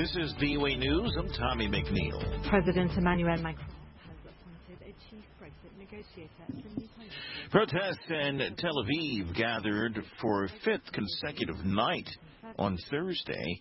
This is VOA News. I'm Tommy McNeil. President Emmanuel Macron has appointed a chief Brexit negotiator at the new Parliament. Protests in Tel Aviv gathered for a fifth consecutive night on Thursday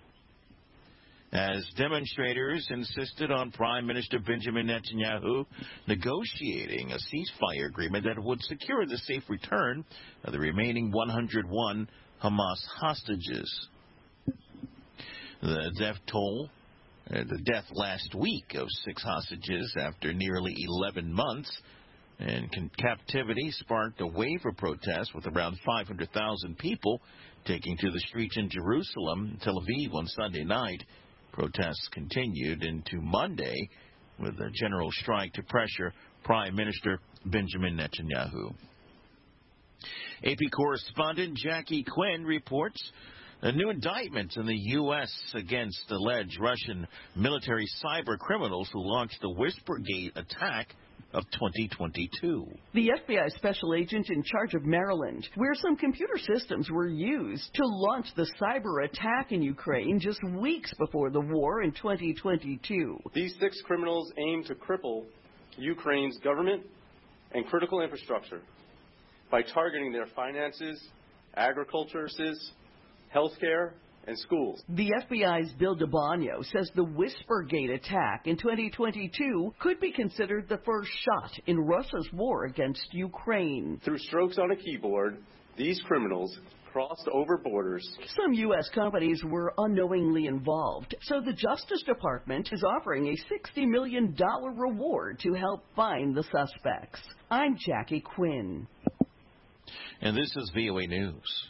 as demonstrators insisted on Prime Minister Benjamin Netanyahu negotiating a ceasefire agreement that would secure the safe return of the remaining 101 Hamas hostages. The death last week of 6 hostages after nearly 11 months in captivity sparked a wave of protests with around 500,000 people taking to the streets in Jerusalem and Tel Aviv on Sunday night. Protests continued into Monday with a general strike to pressure Prime Minister Benjamin Netanyahu. AP correspondent Jackie Quinn reports a new indictment in the U.S. against alleged Russian military cyber criminals who launched the Whispergate attack of 2022. The FBI special agent in charge of Maryland, where some computer systems were used to launch the cyber attack in Ukraine just weeks before the war in 2022. These 6 criminals aim to cripple Ukraine's government and critical infrastructure by targeting their finances, agriculture, healthcare, and schools. The FBI's Bill DeBonio says the Whispergate attack in 2022 could be considered the first shot in Russia's war against Ukraine. Through strokes on a keyboard, these criminals crossed over borders. Some U.S. companies were unknowingly involved, so the Justice Department is offering a $60 million reward to help find the suspects. I'm Jackie Quinn. And this is VOA News.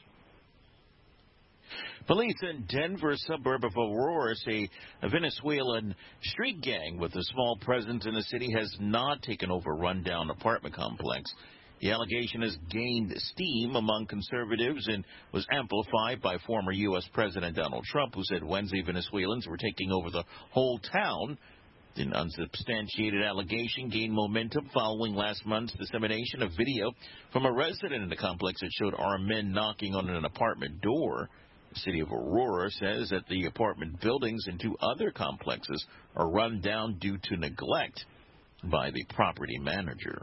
Police in Denver, suburb of Aurora, say a Venezuelan street gang with a small presence in the city has not taken over a rundown apartment complex. The allegation has gained steam among conservatives and was amplified by former U.S. President Donald Trump, who said Wednesday Venezuelans were taking over the whole town. The unsubstantiated allegation gained momentum following last month's dissemination of video from a resident in the complex that showed armed men knocking on an apartment door. The city of Aurora says that the apartment buildings in 2 other complexes are run down due to neglect by the property manager.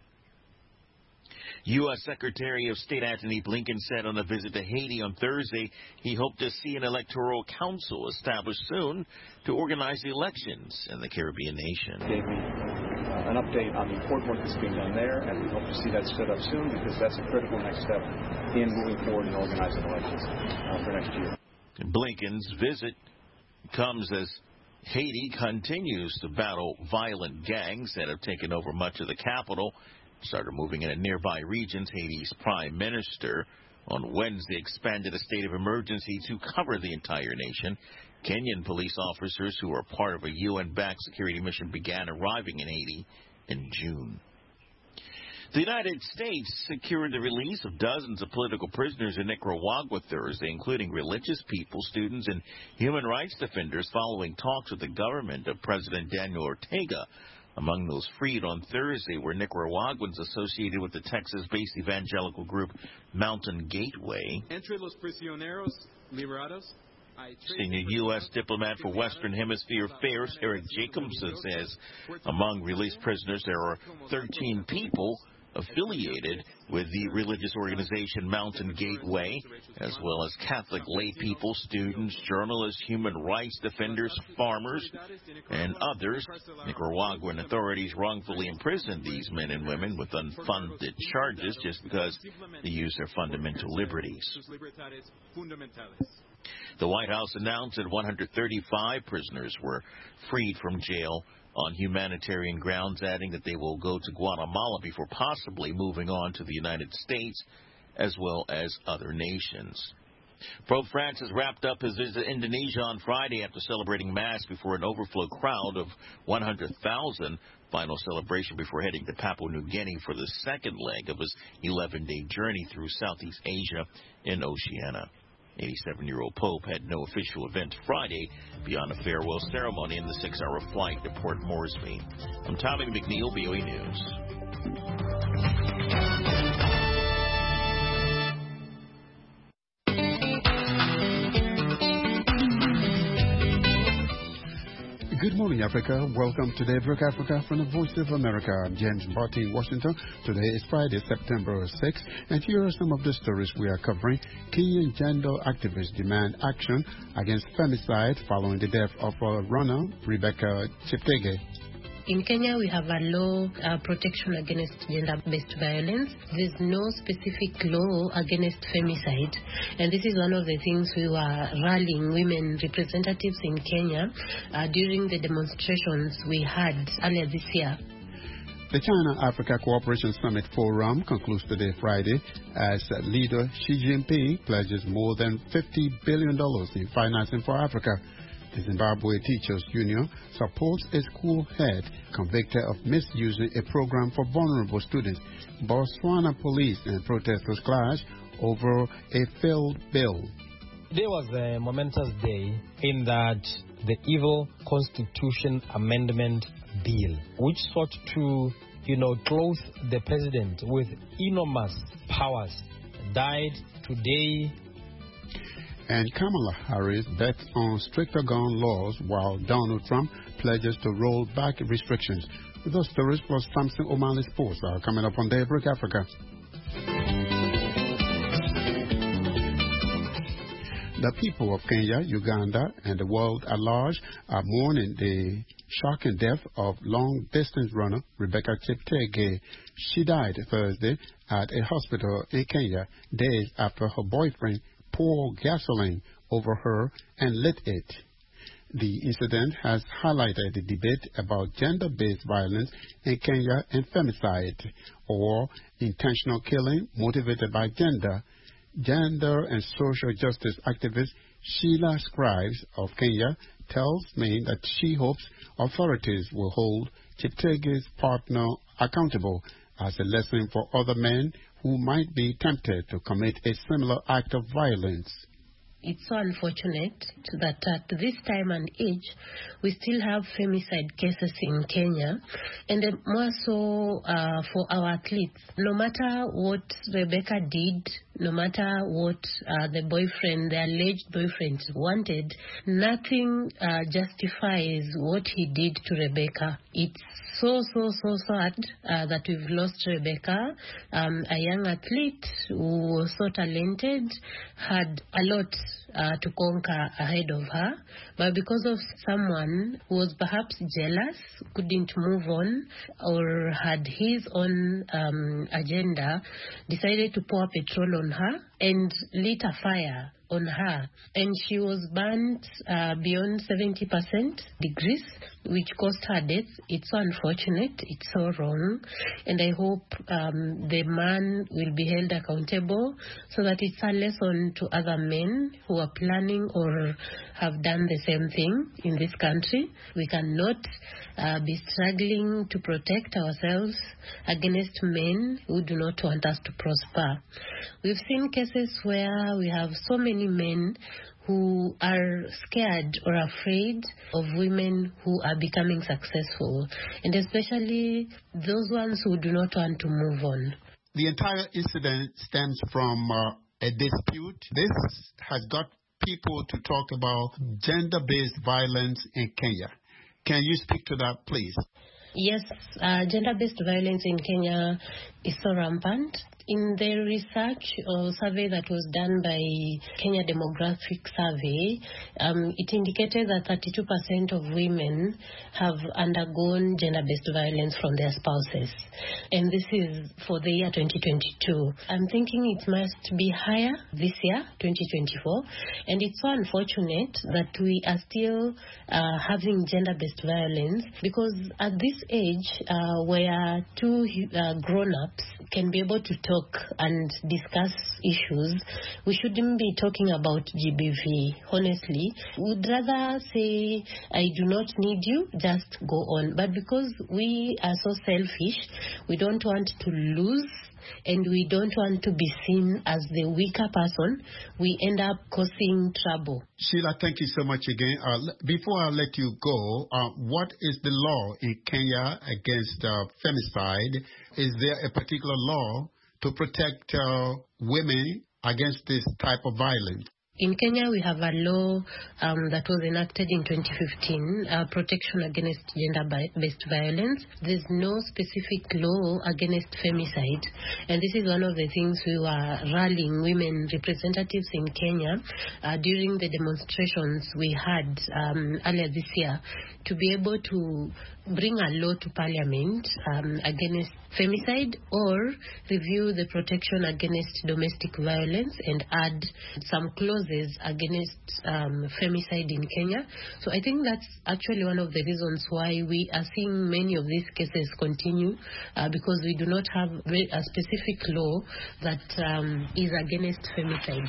U.S. Secretary of State Antony Blinken said on a visit to Haiti on Thursday he hoped to see an electoral council established soon to organize the elections in the Caribbean nation. Gave me an update on the important work that's being done there, and we hope to see that stood up soon because that's a critical next step in moving forward and organizing elections for next year. Blinken's visit comes as Haiti continues to battle violent gangs that have taken over much of the capital. Started moving into nearby regions. Haiti's prime minister on Wednesday expanded a state of emergency to cover the entire nation. Kenyan police officers who are part of a UN-backed security mission began arriving in Haiti in June. The United States secured the release of dozens of political prisoners in Nicaragua Thursday, including religious people, students, and human rights defenders following talks with the government of President Daniel Ortega. Among those freed on Thursday were Nicaraguans associated with the Texas-based evangelical group Mountain Gateway. Entre los prisioneros liberados, Senior U.S. diplomat for Western Hemisphere Affairs Eric Jacobson says among released prisoners there are 13 people affiliated with the religious organization Mountain Gateway, as well as Catholic lay people, students, journalists, human rights defenders, farmers, and others. Nicaraguan authorities wrongfully imprisoned these men and women with unfunded charges just because they use their fundamental liberties. The White House announced that 135 prisoners were freed from jail on humanitarian grounds, adding that they will go to Guatemala before possibly moving on to the United States as well as other nations. Pope Francis wrapped up his visit to Indonesia on Friday after celebrating Mass before an overflow crowd of 100,000. Final celebration before heading to Papua New Guinea for the second leg of his 11-day journey through Southeast Asia and Oceania. 87-year-old Pope had no official event Friday beyond a farewell ceremony and the 6-hour flight to Port Moresby. I'm Tommy McNeil, VOA News. morning, Africa. Welcome to Daybreak Africa from the Voice of America. I'm James Barty in Washington. Today is Friday, September 6th, and here are some of the stories we are covering. Kenyan gender activists demand action against femicide following the death of a runner, Rebecca Cheptegei. In Kenya, we have a law protection against gender-based violence. There's no specific law against femicide. And this is one of the things we were rallying women representatives in Kenya during the demonstrations we had earlier this year. The China-Africa Cooperation Summit Forum concludes today, Friday, as leader Xi Jinping pledges more than $50 billion in financing for Africa. The Zimbabwe Teachers Union supports a school head convicted of misusing a program for vulnerable students. Botswana police and protesters clash over a failed bill. Today was a momentous day in that the evil Constitution Amendment Bill, which sought to, clothe the president with enormous powers, died today. And Kamala Harris bets on stricter gun laws while Donald Trump pledges to roll back restrictions. Those stories plus Samson O'Malley Sports are coming up on Daybreak Africa. The people of Kenya, Uganda, and the world at large are mourning the shocking death of long-distance runner Rebecca Cheptegei. She died Thursday at a hospital in Kenya days after her boyfriend poured gasoline over her and lit it. The incident has highlighted the debate about gender-based violence in Kenya and femicide, or intentional killing motivated by gender. Gender and social justice activist Sheila Scribes of Kenya tells me that she hopes authorities will hold Cheptegei's partner accountable as a lesson for other men who might be tempted to commit a similar act of violence. It's so unfortunate that at this time and age, we still have femicide cases in Kenya, and more so for our athletes. No matter what Rebecca did, no matter what the alleged boyfriend wanted, nothing justifies what he did to Rebecca. It's so sad that we've lost Rebecca, a young athlete who was so talented, had a lot to conquer ahead of her, but because of someone who was perhaps jealous, couldn't move on, or had his own agenda, decided to pour petrol on her and lit a fire on her, and she was burnt beyond 70% degrees, which caused her death. It's so unfortunate, it's so wrong, and I hope the man will be held accountable so that it's a lesson to other men who are planning or have done the same thing in this country. We cannot be struggling to protect ourselves against men who do not want us to prosper. We've seen cases where we have so many men who are scared or afraid of women who are becoming successful, and especially those ones who do not want to move on. The entire incident stems from a dispute. This has got people to talk about gender-based violence in Kenya. Can you speak to that, please? Yes, gender-based violence in Kenya is so rampant. In the research or survey that was done by Kenya Demographic Survey, it indicated that 32% of women have undergone gender-based violence from their spouses. And this is for the year 2022. I'm thinking it must be higher this year, 2024. And it's so unfortunate that we are still having gender-based violence, because at this age, where two grown-ups can be able to talk and discuss issues, we shouldn't be talking about GBV. Honestly, we'd rather say, I do not need you, just go on. But because we are so selfish, we don't want to lose, and we don't want to be seen as the weaker person, we end up causing trouble. Sheila, thank you so much again. Before I let you go, what is the law in Kenya against femicide? Is there a particular law to protect women against this type of violence? In Kenya, we have a law that was enacted in 2015, Protection Against Gender-Based Violence. There's no specific law against femicide, and this is one of the things we were rallying women representatives in Kenya during the demonstrations we had earlier this year to be able to bring a law to Parliament against femicide or review the Protection Against Domestic Violence and add some clauses against femicide in Kenya. So I think that's actually one of the reasons why we are seeing many of these cases continue because we do not have a specific law that is against femicide.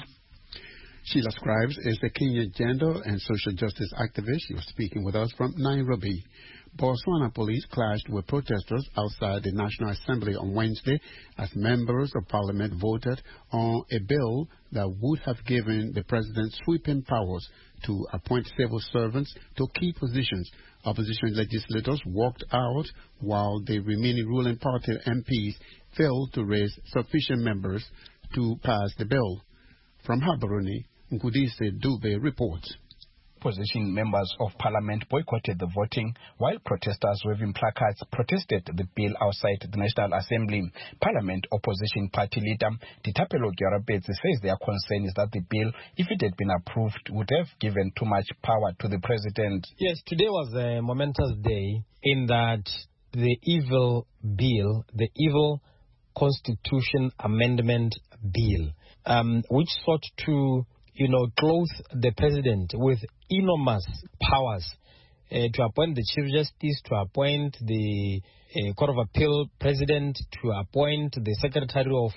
Sheila Scribes is the Kenyan gender and social justice activist. She was speaking with us from Nairobi. Botswana police clashed with protesters outside the National Assembly on Wednesday as members of parliament voted on a bill that would have given the president sweeping powers to appoint civil servants to key positions. Opposition legislators walked out while the remaining ruling party MPs failed to raise sufficient members to pass the bill. From Habaruni, Nkudise Dube reports. Opposition members of parliament boycotted the voting while protesters waving placards protested the bill outside the National Assembly. Parliament opposition party leader Ditapelo Gyarabetsi says their concern is that the bill, if it had been approved, would have given too much power to the president. Yes, today was a momentous day in that the evil bill, the evil Constitution Amendment Bill, which sought to clothe the president with enormous powers to appoint the Chief Justice, to appoint the Court of Appeal President, to appoint the Secretary of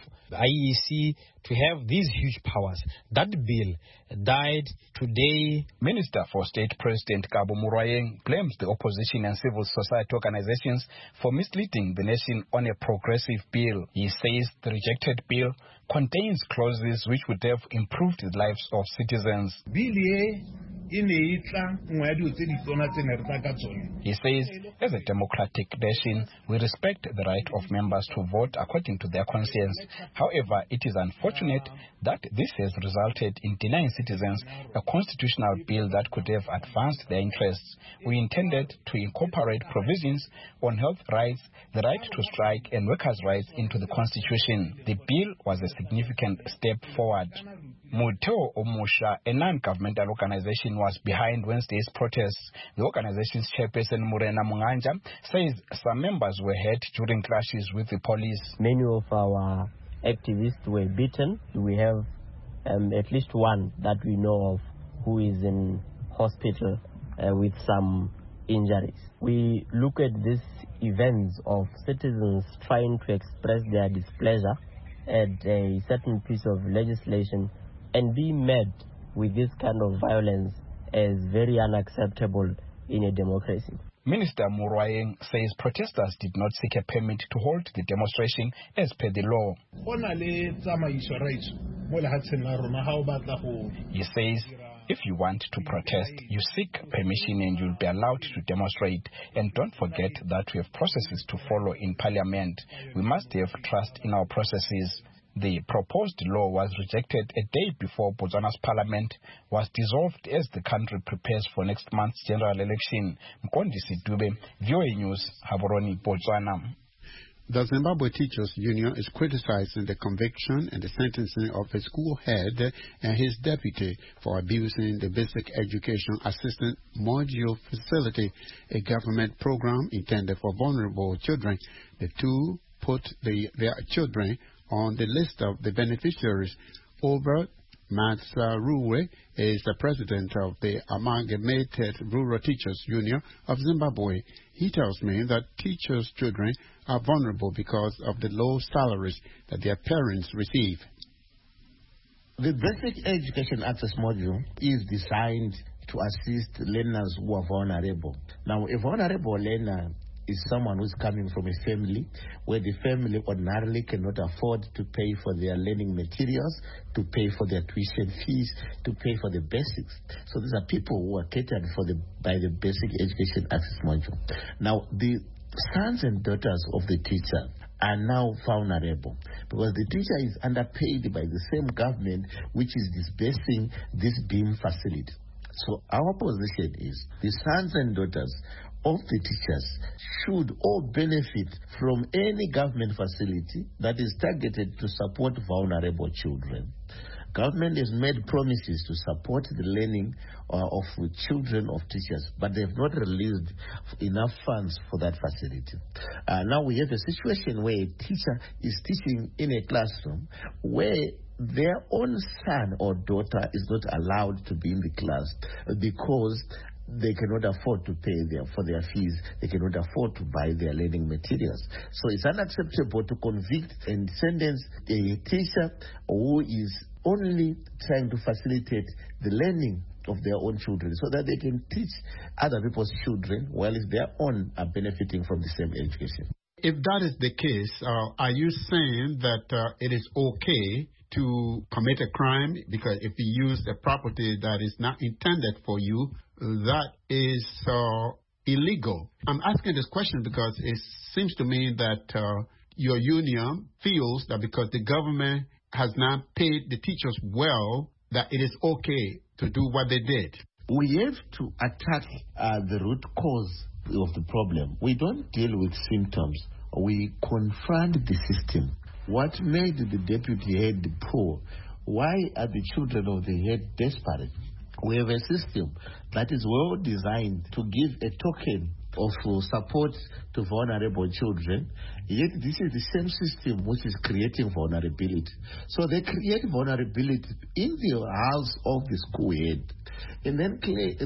IEC, to have these huge powers. That bill died today. Minister for State President Kabo Muraeng blames the opposition and civil society organizations for misleading the nation on a progressive bill. He says the rejected bill contains clauses which would have improved the lives of citizens. He says, as a democratic nation, we respect the right of members to vote according to their conscience. However, it is unfortunate that this has resulted in denying citizens a constitutional bill that could have advanced their interests. We intended to incorporate provisions on health rights, the right to strike, and workers' rights into the Constitution. The bill was a significant step forward. Muteo Omusha, a non-governmental organization, was behind Wednesday's protests. The organization's chairperson, Murena Munganja, says some members were hurt during clashes with the police. Many of our activists were beaten. We have at least one that we know of who is in hospital with some injuries. We look at these events of citizens trying to express their displeasure at a certain piece of legislation and be met with this kind of violence as very unacceptable in a democracy. Minister Muraeng says protesters did not seek a permit to hold the demonstration as per the law. He says, if you want to protest, you seek permission and you'll be allowed to demonstrate. And don't forget that we have processes to follow in Parliament. We must have trust in our processes. The proposed law was rejected a day before Botswana's parliament was dissolved as the country prepares for next month's general election. Mkondisi Dube, VOA News, Haboroni, Botswana. The Zimbabwe Teachers Union is criticizing the conviction and the sentencing of a school head and his deputy for abusing the Basic Education Assistance Module Facility, a government program intended for vulnerable children. The two put their children on the list of the beneficiaries. Over Matsaruwe is the president of the Amalgamated Rural Teachers Union of Zimbabwe. He tells me that teachers' children are vulnerable because of the low salaries that their parents receive. The Basic Education Access Module is designed to assist learners who are vulnerable. Now, a vulnerable learner is someone who's coming from a family where the family ordinarily cannot afford to pay for their learning materials, to pay for their tuition fees, to pay for the basics. So these are people who are catered for by the Basic Education Access Module. Now, the sons and daughters of the teacher are now vulnerable because the teacher is underpaid by the same government which is disbursing this beam facility. So our position is the sons and daughters of the teachers should all benefit from any government facility that is targeted to support vulnerable children. Government has made promises to support the learning of children of teachers, but they have not released enough funds for that facility. Now we have a situation where a teacher is teaching in a classroom where their own son or daughter is not allowed to be in the class because they cannot afford to pay for their fees. They cannot afford to buy their learning materials. So it's unacceptable to convict and sentence a teacher who is only trying to facilitate the learning of their own children so that they can teach other people's children while their own are benefiting from the same education. If that is the case, are you saying that it is okay to commit a crime because if you use a property that is not intended for you, that is illegal? I'm asking this question because it seems to me that your union feels that because the government has not paid the teachers well, that it is okay to do what they did. We have to attack the root cause of the problem. We don't deal with symptoms. We confront the system. What made the deputy head poor? Why are the children of the head desperate? We have a system that is well designed to give a token of support to vulnerable children, yet this is the same system which is creating vulnerability. So they create vulnerability in the house of the school head and then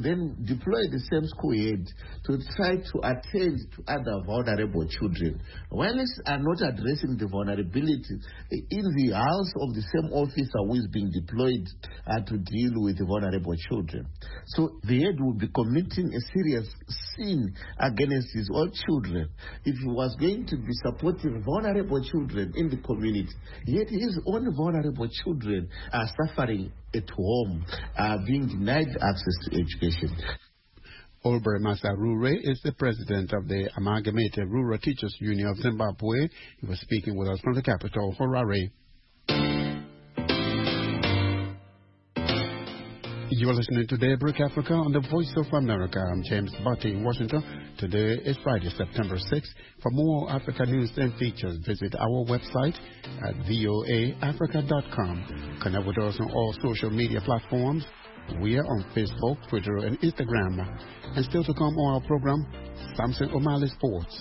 deploy the same school head to try to attend to other vulnerable children. While they are not addressing the vulnerability in the house of the same officer who is being deployed to deal with the vulnerable children. So the head will be committing a serious sin against his own children if he was going to be supporting vulnerable children in the community. Yet his own vulnerable children are suffering at home, being denied access to education. Olbre Masarure is the president of the Amalgamated Rural Teachers Union of Zimbabwe. He was speaking with us from the capital, Harare. You are listening to Daybreak Africa on the Voice of America. I'm James Butty in Washington. Today is Friday, September 6th. For more Africa news and features, visit our website at voaafrica.com. Connect with us on all social media platforms. We are on Facebook, Twitter, and Instagram. And still to come on our program, Samson O'Malley Sports.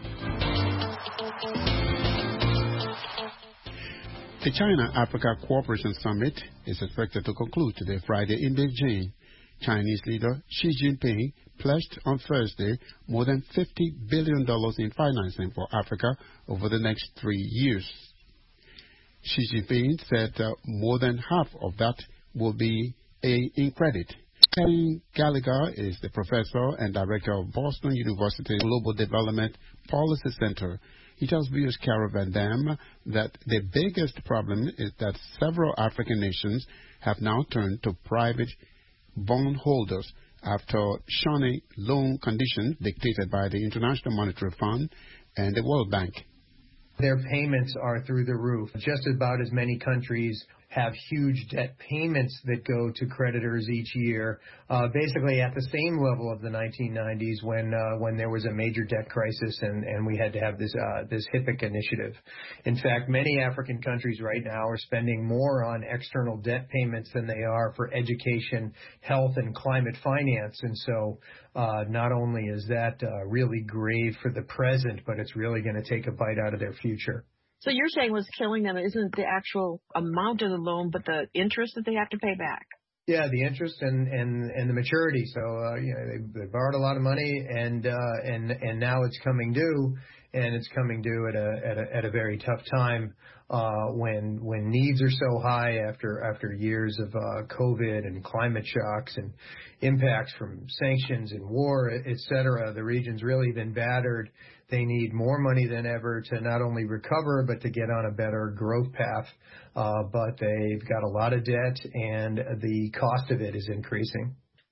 The China-Africa Cooperation Summit is expected to conclude today, Friday, in Beijing. Chinese leader Xi Jinping pledged on Thursday more than $50 billion in financing for Africa over the next 3 years. Xi Jinping said more than half of that will be in credit. Ken Gallagher is the professor and director of Boston University Global Development Policy Center. He tells viewers Carol Van Dam that the biggest problem is that several African nations have now turned to private bondholders after shunning loan conditions dictated by the International Monetary Fund and the World Bank. Their payments are through the roof. Just about as many countries have huge debt payments that go to creditors each year, basically at the same level of the 1990s when there was a major debt crisis and we had to have this HIPC initiative. In fact, many African countries right now are spending more on external debt payments than they are for education, health, and climate finance. And so not only is that really grave for the present, but it's really going to take a bite out of their future. So you're saying what's killing them isn't the actual amount of the loan, but the interest that they have to pay back? Yeah, the interest and the maturity. So they borrowed a lot of money, and now it's coming due, and it's coming due at a very tough time when needs are so high after years of COVID and climate shocks and impacts from sanctions and war, et cetera. The region's really been battered. They need more money than ever to not only recover, but to get on a better growth path. But they've got a lot of debt, and the cost of it is increasing.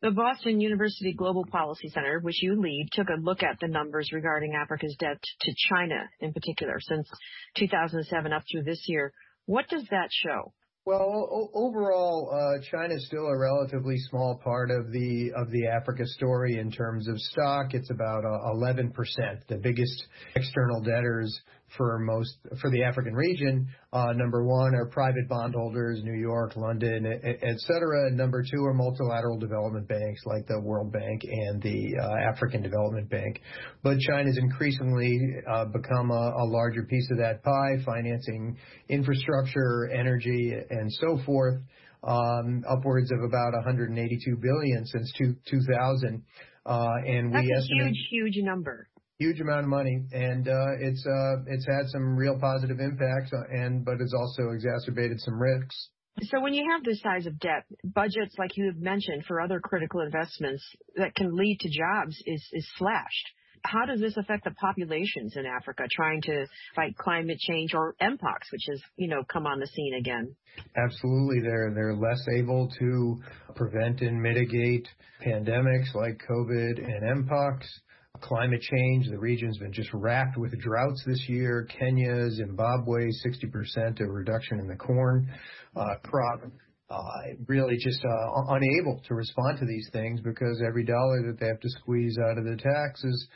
The Boston University Global Policy Center, which you lead, took a look at the numbers regarding Africa's debt to China in particular since 2007 up through this year. What does that show? Well, overall, China is still a relatively small part of the Africa story in terms of stock. It's about 11%. The biggest external debtors for the African region, number one are private bondholders, New York, London, et cetera. And number two are multilateral development banks like the World Bank and the African Development Bank. But China's increasingly become a larger piece of that pie, financing infrastructure, energy, and so forth, upwards of about $182 billion since 2000. And that's we a huge number. Huge amount of money, and it's had some real positive impacts, but it's also exacerbated some risks. So when you have this size of debt, budgets like you have mentioned for other critical investments that can lead to jobs is slashed. How does this affect the populations in Africa trying to fight climate change or Mpox, which has come on the scene again? Absolutely, they're less able to prevent and mitigate pandemics like COVID and Mpox. Climate change, the region's been just racked with droughts this year. Kenya, Zimbabwe, 60% of reduction in the corn crop. Really just unable to respond to these things because every dollar that they have to squeeze out of the taxes,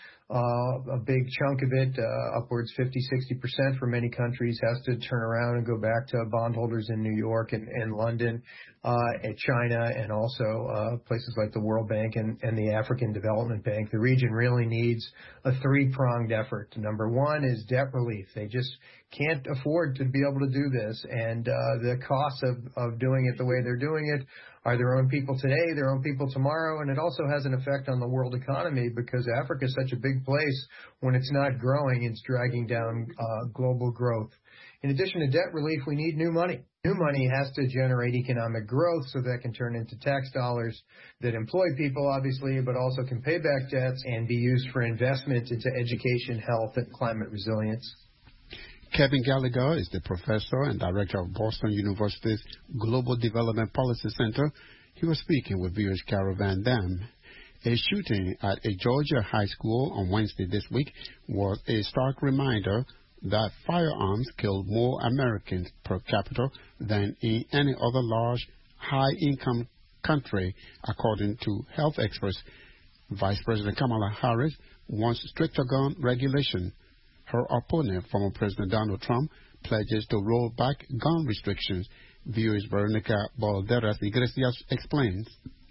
a big chunk of it, upwards 50-60% for many countries, has to turn around and go back to bondholders in New York and London, and China, and also places like the World Bank and the African Development Bank. The region really needs a three-pronged effort. Number one is debt relief. They just can't afford to be able to do this, and the costs of doing it the way they're doing it are their own people today, their own people tomorrow, and it also has an effect on the world economy because Africa is such a big place. When it's not growing, it's dragging down global growth. In addition to debt relief, we need new money. New money has to generate economic growth so that can turn into tax dollars that employ people, obviously, but also can pay back debts and be used for investment into education, health, and climate resilience. Kevin Gallagher is the professor and director of Boston University's Global Development Policy Center. He was speaking with viewers Carol Van Dam. A shooting at a Georgia high school on Wednesday this week was a stark reminder that firearms killed more Americans per capita than in any other large, high-income country, according to health experts. Vice President Kamala Harris wants stricter gun regulation. Her opponent, former President Donald Trump, pledges to roll back gun restrictions. Viewers Veronica Balderas Iglesias explains.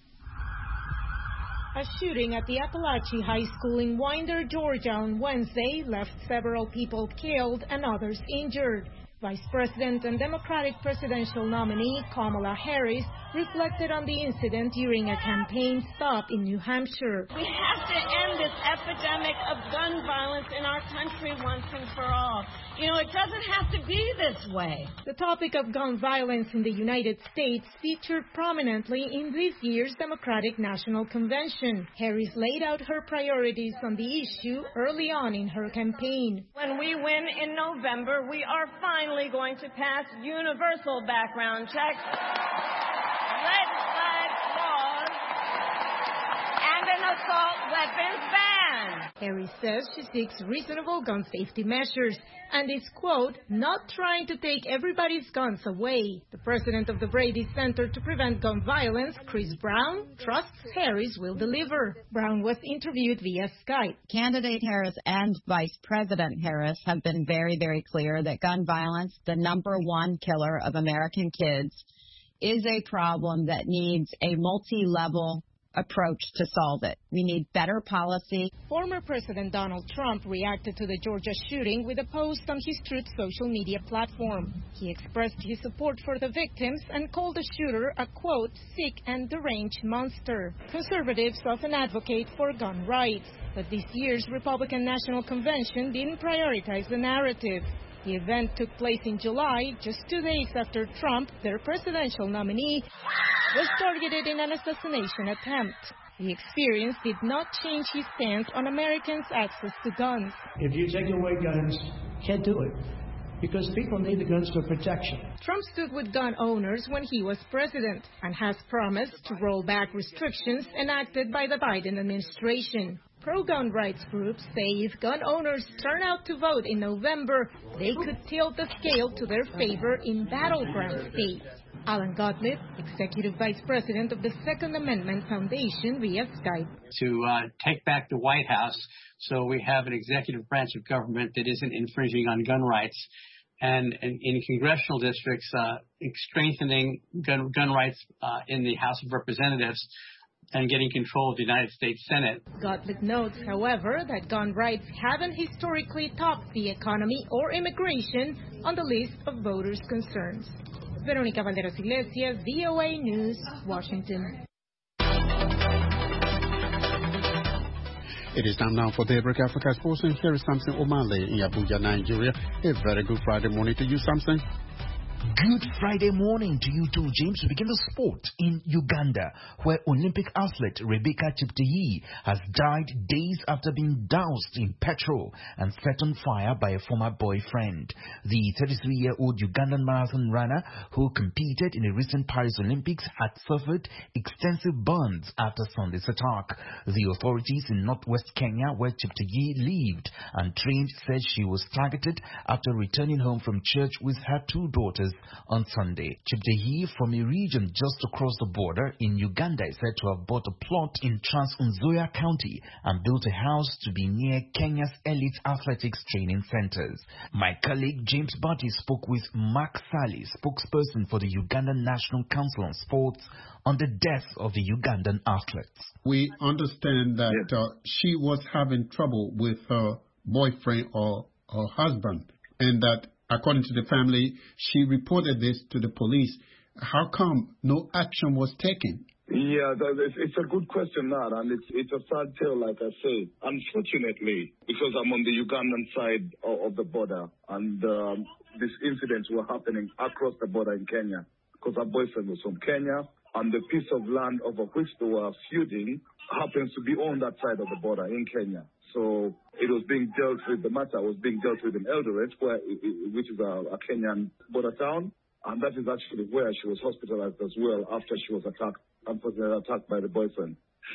A shooting at the Appalachian High School in Winder, Georgia on Wednesday left several people killed and others injured. Vice President and Democratic presidential nominee Kamala Harris reflected on the incident during a campaign stop in New Hampshire. We have to end this epidemic of gun violence in our country once and for all. It doesn't have to be this way. The topic of gun violence in the United States featured prominently in this year's Democratic National Convention. Harris laid out her priorities on the issue early on in her campaign. When we win in November, we are finally going to pass universal background checks, red flag laws, and an assault weapons ban. Harris says she seeks reasonable gun safety measures and is, quote, not trying to take everybody's guns away. The president of the Brady Center to Prevent Gun Violence, Chris Brown, trusts Harris will deliver. Brown was interviewed via Skype. Candidate Harris and Vice President Harris have been very, very clear that gun violence, the number one killer of American kids, is a problem that needs a multi-level approach to solve it. We need better policy. Former President Donald Trump reacted to the Georgia shooting with a post on his Truth social media platform. He expressed his support for the victims and called the shooter a, quote, sick and deranged monster. Conservatives often advocate for gun rights, but this year's Republican National Convention didn't prioritize the narrative. The event took place in July, just 2 days after Trump, their presidential nominee, was targeted in an assassination attempt. The experience did not change his stance on Americans' access to guns. If you take away guns, can't do it. because people need the guns for protection. Trump stood with gun owners when he was president and has promised to roll back restrictions enacted by the Biden administration. Pro-gun rights groups say if gun owners turn out to vote in November, they could tilt the scale to their favor in battleground states. Alan Gottlieb, Executive Vice President of the Second Amendment Foundation via Skype. To take back the White House so we have an executive branch of government that isn't infringing on gun rights. And in congressional districts, strengthening gun rights in the House of Representatives and getting control of the United States Senate. Gottlieb notes, however, that gun rights haven't historically topped the economy or immigration on the list of voters' concerns. Veronica Valderas Iglesias, VOA News, Washington. It is time now for Daybreak Africa Sports, and here is Samson Omale in Abuja, Nigeria. A very good Friday morning to you, Samson. Good Friday morning to you too, James. We begin the sport in Uganda, where Olympic athlete Rebecca Cheptegei has died days after being doused in petrol and set on fire by a former boyfriend. The 33-year-old Ugandan marathon runner who competed in the recent Paris Olympics had suffered extensive burns after Sunday's attack. The authorities in northwest Kenya, where Cheptegei lived and trained, said she was targeted after returning home from church with her two daughters on Sunday. Cheptegei, from a region just across the border in Uganda, is said to have bought a plot in Trans-Nzoia County and built a house to be near Kenya's elite athletics training centers. My colleague James Barty spoke with Mark Sally, spokesperson for the Ugandan National Council on Sports, on the death of the Ugandan athletes. We understand that she was having trouble with her boyfriend or her husband, and that according to the family, she reported this to the police. How come no action was taken? Yeah, it's a good question, that, and it's a sad tale, like I say. Unfortunately, because I'm on the Ugandan side of the border, and these incidents were happening across the border in Kenya, because our boyfriend was from Kenya, and the piece of land over which they were feuding happens to be on that side of the border in Kenya. So it was being dealt with, the matter was being dealt with in Eldoret, which is a Kenyan border town. And that is actually where she was hospitalized as well after she was unfortunately attacked by the boyfriend.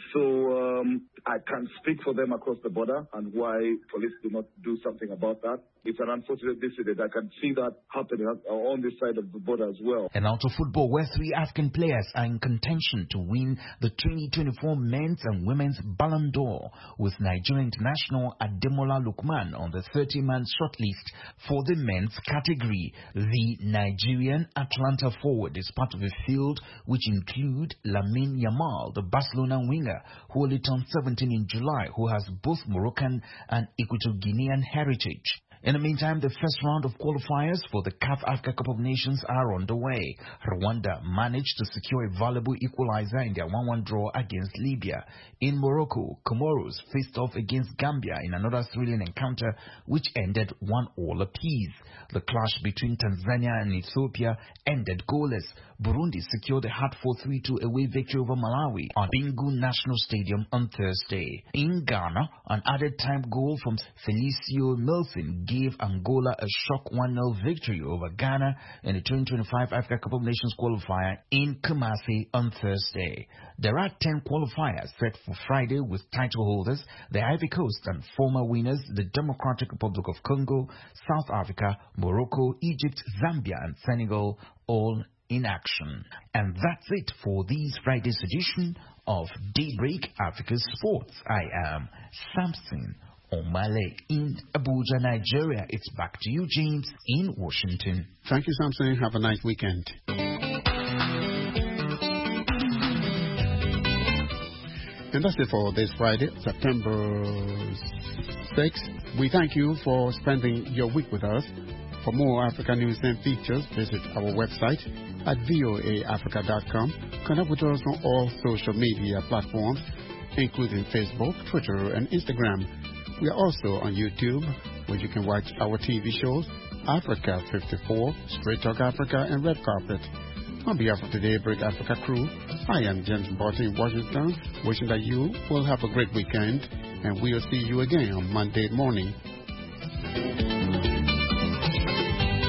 So I can't speak for them across the border and why police do not do something about that. It's an unfortunate incident. I can see that happening on this side of the border as well. And out of football, where 3 African players are in contention to win the 2024 men's and women's Ballon d'Or, with Nigerian international Ademola Lookman on the 30-man shortlist for the men's category. The Nigerian Atlanta forward is part of a field which include Lamine Yamal, the Barcelona winger, who only turned 17 in July, who has both Moroccan and Equatorial Guinean heritage. In the meantime, the first round of qualifiers for the CAF Africa Cup of Nations are underway. Rwanda managed to secure a valuable equalizer in their 1-1 draw against Libya. In Morocco, Comoros faced off against Gambia in another thrilling encounter which ended 1-1 apiece. The clash between Tanzania and Ethiopia ended goalless. Burundi secured a hard-fought 3-2 away victory over Malawi at Bingu National Stadium on Thursday. In Ghana, an added-time goal from Felicio Milson gave Angola a shock 1-0 victory over Ghana in the 2025 Africa Cup of Nations qualifier in Kumasi on Thursday. There are 10 qualifiers set for Friday with title holders, the Ivory Coast, and former winners, the Democratic Republic of Congo, South Africa, Morocco, Egypt, Zambia, and Senegal, all in action. And that's it for this Friday's edition of Daybreak Africa Sports. I am Samson Omale in Abuja, Nigeria. It's back to you, James, in Washington. Thank you, Samson. Have a nice weekend. And that's it for this Friday, September 6th. We thank you for spending your week with us. For more African news and features, visit our website at voaafrica.com. Connect with us on all social media platforms, including Facebook, Twitter, and Instagram. We are also on YouTube, where you can watch our TV shows, Africa 54, Straight Talk Africa, and Red Carpet. On behalf of the Daybreak Africa crew, I am James Barty in Washington, wishing that you will have a great weekend, and we'll see you again on Monday morning.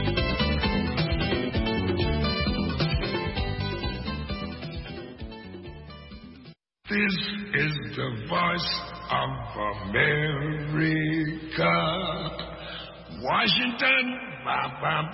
This is the voice of America. Washington,